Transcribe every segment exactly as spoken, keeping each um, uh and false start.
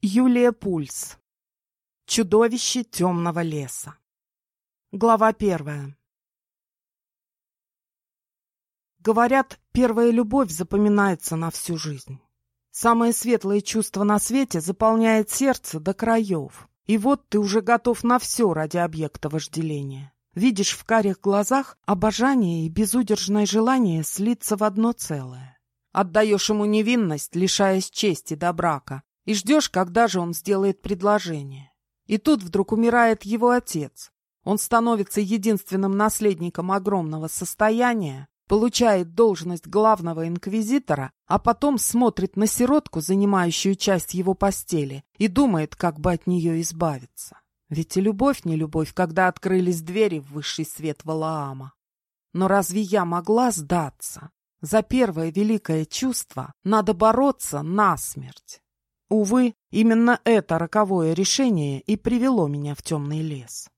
Юлия Пульс. Чудовище темного леса. Глава первая. Говорят, первая любовь запоминается на всю жизнь. Самое светлое чувство на свете заполняет сердце до краев. И вот ты уже готов на все ради объекта вожделения. Видишь в карих глазах обожание и безудержное желание слиться в одно целое. Отдаешь ему невинность, лишаясь чести до брака, и ждешь, когда же он сделает предложение. И тут вдруг умирает его отец. Он становится единственным наследником огромного состояния, получает должность главного инквизитора, а потом смотрит на сиротку, занимающую часть его постели, и думает, как бы от нее избавиться. Ведь и любовь не любовь, когда открылись двери в высший свет Валаама. Но разве я могла сдаться? За первое великое чувство надо бороться насмерть. Увы, именно это роковое решение и привело меня в темный лес.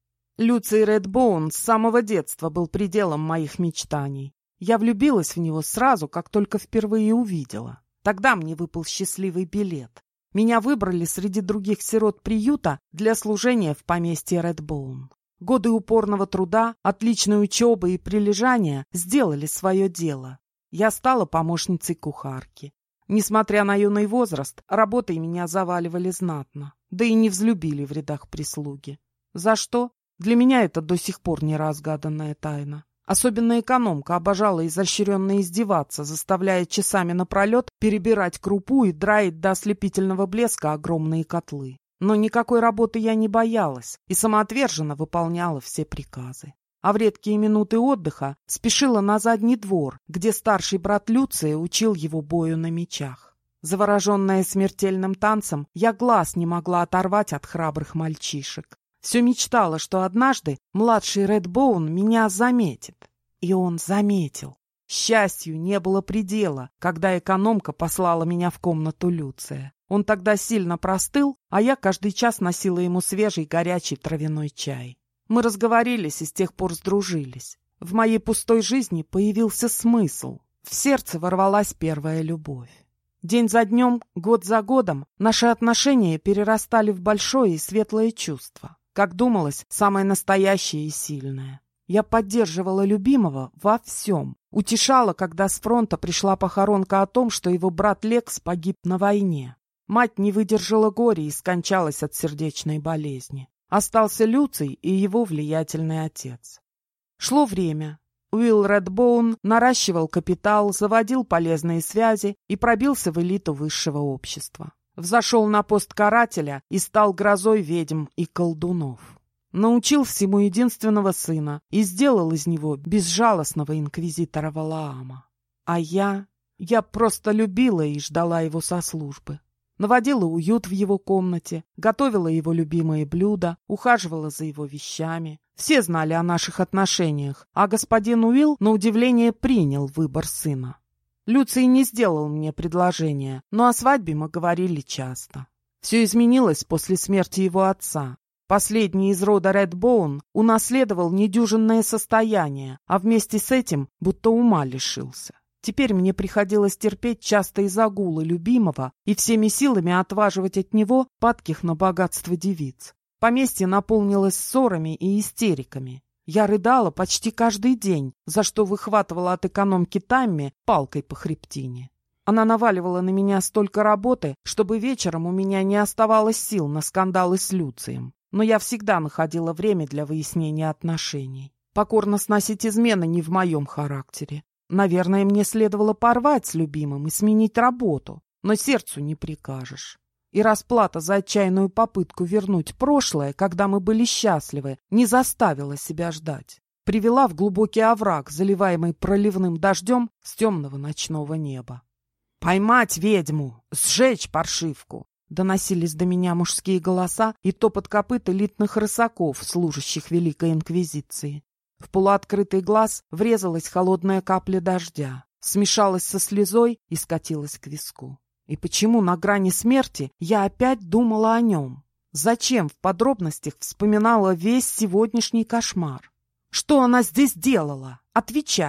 Люций Редбоун с самого детства был пределом моих мечтаний. Я влюбилась в него сразу, как только впервые увидела. Тогда мне выпал счастливый билет. Меня выбрали среди других сирот приюта для служения в поместье Редбоун. Годы упорного труда, отличной учебы и прилежания сделали свое дело. Я стала помощницей кухарки. Несмотря на юный возраст, работой меня заваливали знатно, да и не взлюбили в рядах прислуги. За что? Для меня это до сих пор неразгаданная тайна. Особенно экономка обожала изощренно издеваться, заставляя часами напролет перебирать крупу и драить до ослепительного блеска огромные котлы. Но никакой работы я не боялась и самоотверженно выполняла все приказы. А в редкие минуты отдыха спешила на задний двор, где старший брат Люция учил его бою на мечах. Завороженная смертельным танцем, я глаз не могла оторвать от храбрых мальчишек. Все мечтала, что однажды младший Редбоун меня заметит. И он заметил. Счастью не было предела, когда экономка послала меня в комнату Люция. Он тогда сильно простыл, а я каждый час носила ему свежий горячий травяной чай. Мы разговорились и с тех пор сдружились. В моей пустой жизни появился смысл. В сердце ворвалась первая любовь. День за днем, год за годом наши отношения перерастали в большое и светлое чувство. Как думалось, самое настоящее и сильное. Я поддерживала любимого во всем. Утешала, когда с фронта пришла похоронка о том, что его брат Лекс погиб на войне. Мать не выдержала горя и скончалась от сердечной болезни. Остался Люций и его влиятельный отец. Шло время. Уилл Редбоун наращивал капитал, заводил полезные связи и пробился в элиту высшего общества. Взошел на пост карателя и стал грозой ведьм и колдунов. Научил всему единственного сына и сделал из него безжалостного инквизитора Валаама. А я... я просто любила и ждала его со службы. Наводила уют в его комнате, готовила его любимые блюда, ухаживала за его вещами. Все знали о наших отношениях, а господин Уилл, на удивление, принял выбор сына. Люций не сделал мне предложения, но о свадьбе мы говорили часто. Все изменилось после смерти его отца. Последний из рода Редбоун унаследовал недюжинное состояние, а вместе с этим будто ума лишился. Теперь мне приходилось терпеть частые загулы любимого и всеми силами отваживать от него падких на богатство девиц. Поместье наполнилось ссорами и истериками. Я рыдала почти каждый день, за что выхватывала от экономки Тамми палкой по хребтине. Она наваливала на меня столько работы, чтобы вечером у меня не оставалось сил на скандалы с Люцием. Но я всегда находила время для выяснения отношений. Покорно сносить измены не в моем характере. Наверное, мне следовало порвать с любимым и сменить работу, но сердцу не прикажешь. И расплата за отчаянную попытку вернуть прошлое, когда мы были счастливы, не заставила себя ждать. Привела в глубокий овраг, заливаемый проливным дождем с темного ночного неба. «Поймать ведьму! Сжечь паршивку!» Доносились до меня мужские голоса и топот копыт элитных рысаков, служащих Великой Инквизиции. В полуоткрытый глаз врезалась холодная капля дождя, смешалась со слезой и скатилась к виску. И почему на грани смерти я опять думала о нем? Зачем в подробностях вспоминала весь сегодняшний кошмар? Что она здесь делала? Отвечай!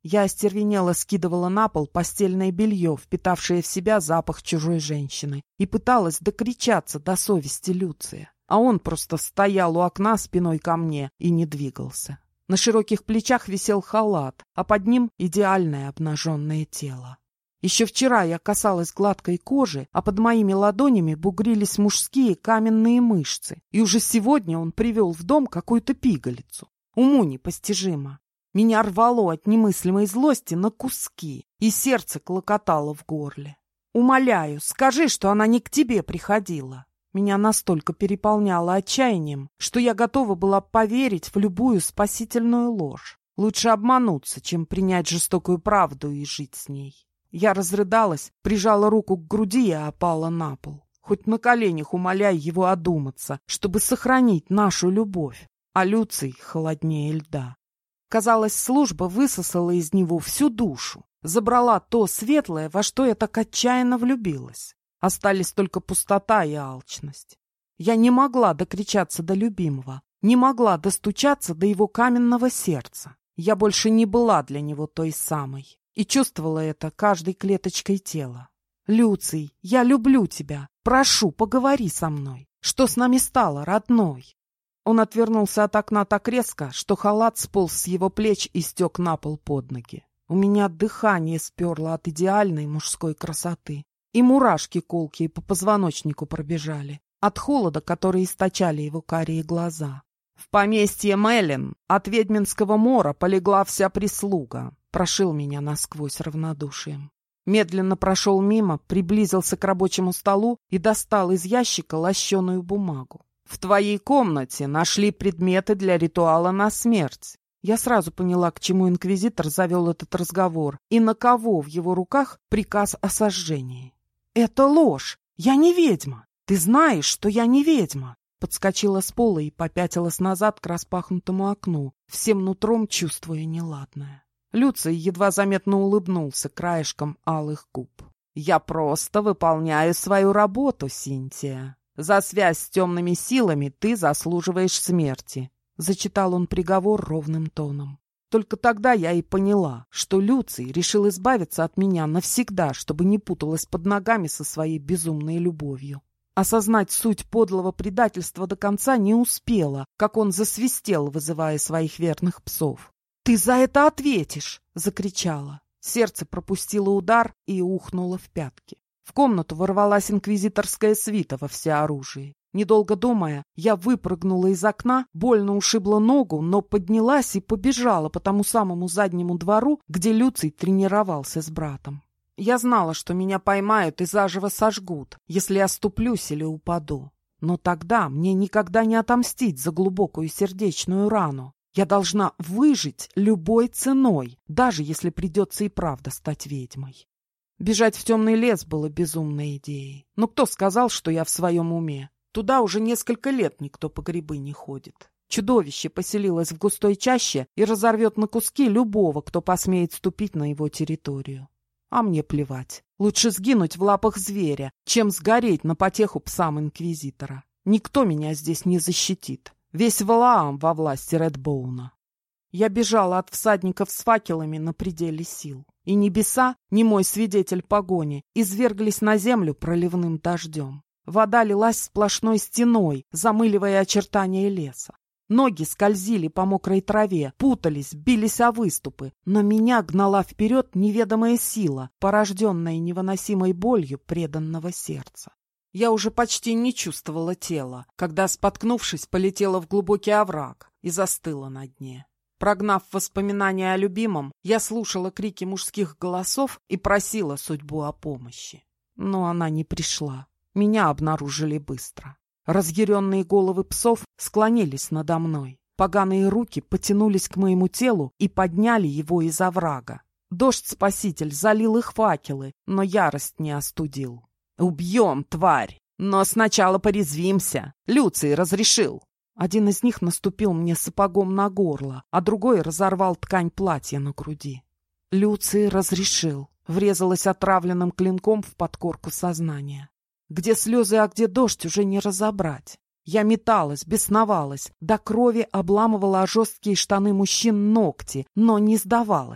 Я остервенело скидывала на пол постельное белье, впитавшее в себя запах чужой женщины, и пыталась докричаться до совести Люция. А он просто стоял у окна спиной ко мне и не двигался. На широких плечах висел халат, а под ним идеальное обнаженное тело. Еще вчера я касалась гладкой кожи, а под моими ладонями бугрились мужские каменные мышцы, и уже сегодня он привел в дом какую-то пигалицу. Уму непостижимо. Меня рвало от немыслимой злости на куски, и сердце клокотало в горле. «Умоляю, скажи, что она не к тебе приходила». Меня настолько переполняло отчаянием, что я готова была поверить в любую спасительную ложь. Лучше обмануться, чем принять жестокую правду и жить с ней. Я разрыдалась, прижала руку к груди и опала на пол. Хоть на коленях умоляй его одуматься, чтобы сохранить нашу любовь. А Люций холоднее льда. Казалось, служба высосала из него всю душу, забрала то светлое, во что я так отчаянно влюбилась. Остались только пустота и алчность. Я не могла докричаться до любимого, не могла достучаться до его каменного сердца. Я больше не была для него той самой и чувствовала это каждой клеточкой тела. «Люций, я люблю тебя. Прошу, поговори со мной. Что с нами стало, родной?» Он отвернулся от окна так резко, что халат сполз с его плеч и стек на пол под ноги. У меня дыхание сперло от идеальной мужской красоты. И мурашки колкие по позвоночнику пробежали, от холода, который источали его карие глаза. «В поместье Мелин от ведьминского мора полегла вся прислуга», прошил меня насквозь равнодушием. Медленно прошел мимо, приблизился к рабочему столу и достал из ящика лощеную бумагу. «В твоей комнате нашли предметы для ритуала на смерть». Я сразу поняла, к чему инквизитор завел этот разговор и на кого в его руках приказ о сожжении. «Это ложь! Я не ведьма! Ты знаешь, что я не ведьма!» Подскочила с пола и попятилась назад к распахнутому окну, всем нутром чувствуя неладное. Люций едва заметно улыбнулся краешком алых губ. «Я просто выполняю свою работу, Синтия. За связь с темными силами ты заслуживаешь смерти», — зачитал он приговор ровным тоном. Только тогда я и поняла, что Люций решил избавиться от меня навсегда, чтобы не путалась под ногами со своей безумной любовью. Осознать суть подлого предательства до конца не успела, как он засвистел, вызывая своих верных псов. «Ты за это ответишь!» — закричала. Сердце пропустило удар и ухнуло в пятки. В комнату ворвалась инквизиторская свита во всеоружии. Недолго думая, я выпрыгнула из окна, больно ушибла ногу, но поднялась и побежала по тому самому заднему двору, где Люций тренировался с братом. Я знала, что меня поймают и заживо сожгут, если я оступлюсь или упаду. Но тогда мне никогда не отомстить за глубокую сердечную рану. Я должна выжить любой ценой, даже если придется и правда стать ведьмой. Бежать в темный лес было безумной идеей. Но кто сказал, что я в своем уме? Туда уже несколько лет никто по грибы не ходит. Чудовище поселилось в густой чаще и разорвет на куски любого, кто посмеет ступить на его территорию. А мне плевать. Лучше сгинуть в лапах зверя, чем сгореть на потеху псам инквизитора. Никто меня здесь не защитит. Весь Валаам во власти Редбоуна. Я бежала от всадников с факелами на пределе сил. И небеса, немой свидетель погони, изверглись на землю проливным дождем. Вода лилась сплошной стеной, замыливая очертания леса. Ноги скользили по мокрой траве, путались, бились о выступы, но меня гнала вперед неведомая сила, порожденная невыносимой болью преданного сердца. Я уже почти не чувствовала тела, когда, споткнувшись, полетела в глубокий овраг и застыла на дне. Прогнав воспоминания о любимом, я слушала крики мужских голосов и просила судьбу о помощи. Но она не пришла. Меня обнаружили быстро. Разъяренные головы псов склонились надо мной. Поганые руки потянулись к моему телу и подняли его из оврага. Дождь-спаситель залил их факелы, но ярость не остудил. «Убьем, тварь! Но сначала порезвимся! Люций разрешил!» Один из них наступил мне сапогом на горло, а другой разорвал ткань платья на груди. Люций разрешил. Врезалась отравленным клинком в подкорку сознания. Где слезы, а где дождь, уже не разобрать. Я металась, бесновалась, до крови обламывала о жесткие штаны мужчин ногти, но не сдавалась.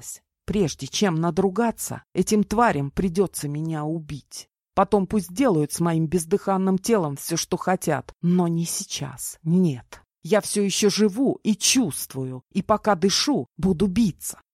Прежде чем надругаться, этим тварям придется меня убить. Потом пусть делают с моим бездыханным телом все, что хотят, но не сейчас, нет. Я все еще живу и чувствую, и пока дышу, буду биться.